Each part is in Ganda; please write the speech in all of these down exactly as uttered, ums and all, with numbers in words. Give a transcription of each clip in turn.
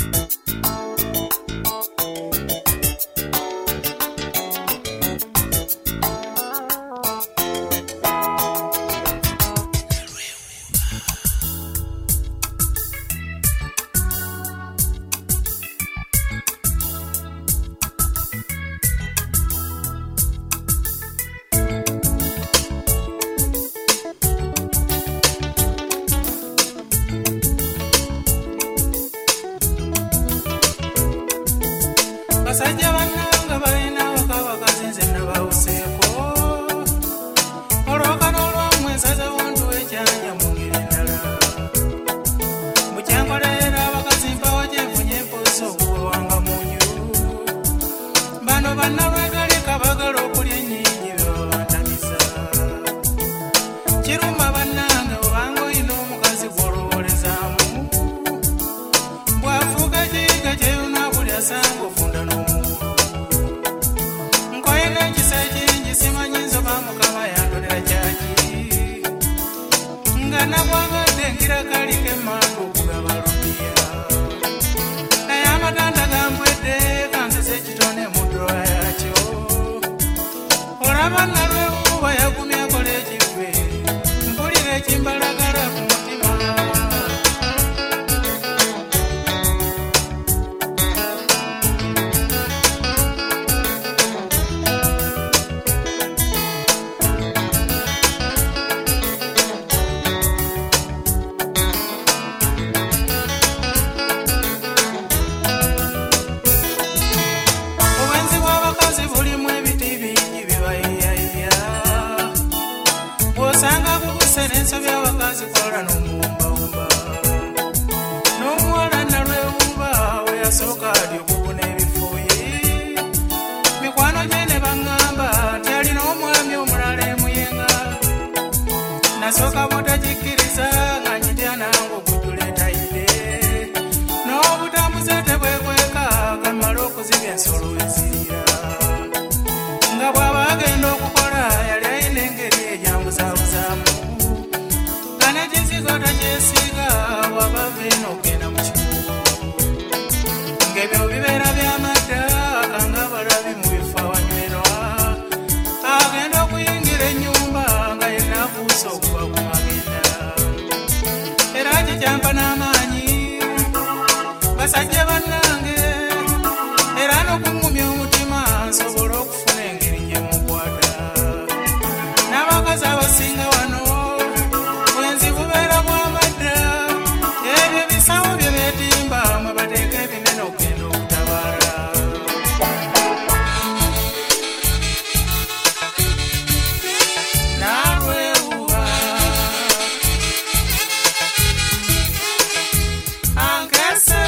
Basajja bannanga balina wakawaka zinze nabawuseeko olwokano olwamwe nsaze wontu ekyanja mu ngeri endala mukyankolerera abakazi mpawa gyenfunye empuusa okuwanga munyu bano bannalwegaleka bagala okulya ennyingi bebabantamiza kiruma bannange obanga olina omukazi gw'olowoolezaamu bw'afuuka kiyiga kyeyuna buli asanga ofunda n'omu Mukama yandolera kyaki nga nabwagadde ngira kalike mangu okugaba lupiya naye amatanda gambwedde kansese ekitone mu ddoola yakyo olaba nalwebuuba yagumya akola ekigwe mpulira ekimbalagala ku mutima osanga kukuserensa by'abakazi kola n'omuwumbawumba n'omuwala nalwewuuba we yasooka adi okubuna ebifuuyi mikwano gye ne baŋŋamba nti alina omwami omulala emuyenga nasooka butagikkiriza nga nyitya nange okujjula etayidde n'obutamuze tebwekweka kamala okuzibya ensolo ezirira nga bw'aba agenda okukola yali ayina engeri ejambuzabuzaamu nga n'ekizigo takyesiiga wabava eno okgenda mu kikubo ng'ebyo bibeera by'amadda kanga balabi mu bifo awanywerwa agenda okuyingira ennyumba nga yenna afuuse okuba ku magenda era kikyampa n'amaanyi basajja bannange era n'okungumya omutima nsobola okufuna engeri gye mukwata n'abakazi abasinga wano bwenzi bubeera bw'amadda ebyo ebisawo bye beetimba mwe bateeka ebinene okugenda okutabaala nalwewuba ankese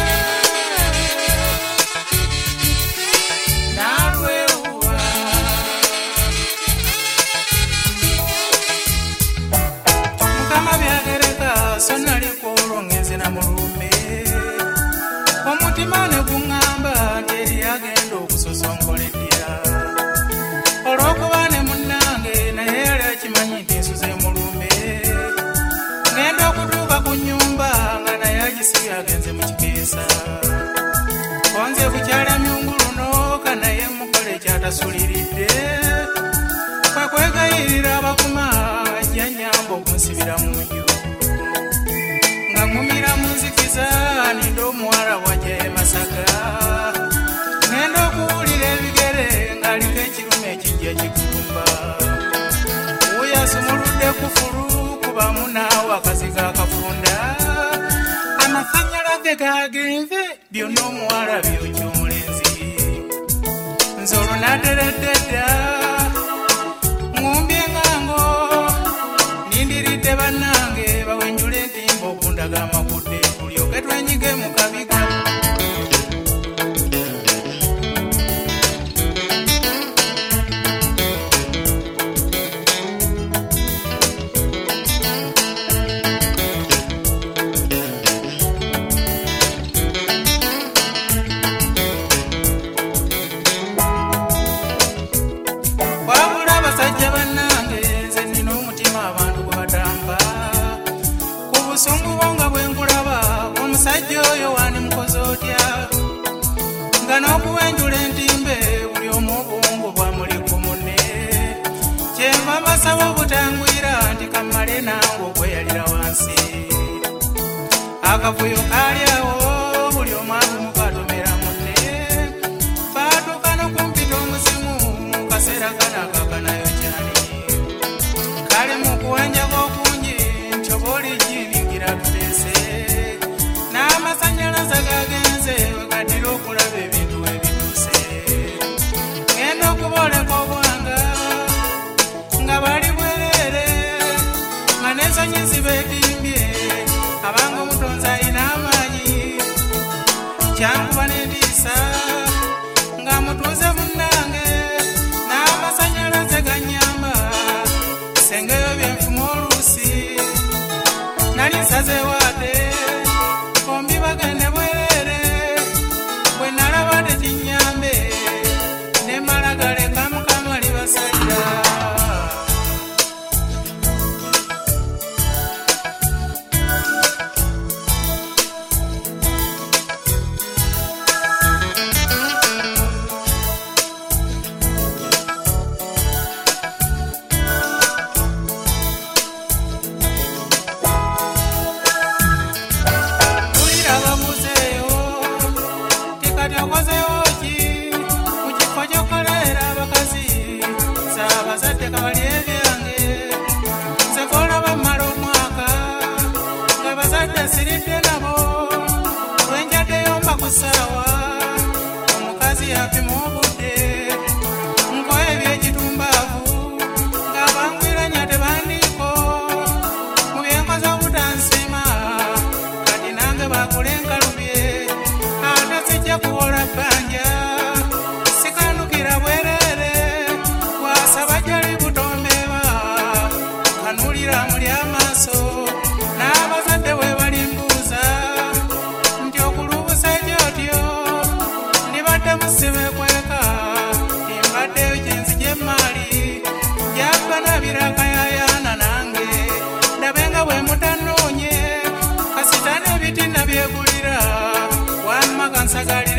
so naliko olwongezi na mulumbe omutima ne guŋŋamba nti eri agenda okusosonkoleddya olw'okuba ne munnange naye yali akimanyi nti nsuze mulumbe ngenda okutuuka ku nnyumba nga naye agisibye agenze mu kikeesa konze bukyala myunguluno kanaye mukola ekyatasuliridde kwe kwegayirira abakuma ajja nnyamba okunsibira mu nju nga ngumira munzikiza nindo omuwala wajja e Masaka ngenda okuwulira ebigere ng'aliko ekirume ekijja kikulumba weyasumuludde kufulu kubamu naawe akaziga akafunda amasanyalaze gagenze byonna omuwala byokya omulenzi nzolo nateredde dda ngumbye ngango nindiridde bannange bawenjula entimba okundaga amakudde tulyoke twenyige mu kabiga wabula basajja bannange nze nina omutima abantu gwe batamba ku busungu bwo nga bwe nkulaba omusajja oyo akavuyo kalyawo buli omwavu mukatomera munne baatuuka n'okumpita omuzimu mu kaseera kanakakanayo kyani kale mu kuwanjaga okungi nti oba oli jiningira tuteese n'amasanyalaze gagenze wegaddira okulaba ebintu ebituuse ngenda okubooleka obwanga nga bali bwereere nga n'ensonyizi beetimbye abanga omutonzi alina amaanyi kyankuba n'endiisa nga mutuuze munnange n'amasanyalaze gannyamba sengeyo byenfuma oluusi nali nsazeewo ate bombi bagende bwereere bwe nalaba tekinnyambe ne mala galeka mukama libasalira sawa omukazi apima obudde nkoye ebyekitumbavu nga bangwiranya tebandiiko mu byenkoza obutansima kati nange bakula enkalubye ate sijja kuwola bbanja sikanukira bwereere wasaba jali butombeeba kanulira muli amaaso n'abazadde bwe balimbuuza nti okulubusa musibekweka timbaddeyo gyenzija emaali jabba nabirakayayana nange ndabenga bwe mutanoonye kasita n'ebitina byegulira wamma kansagali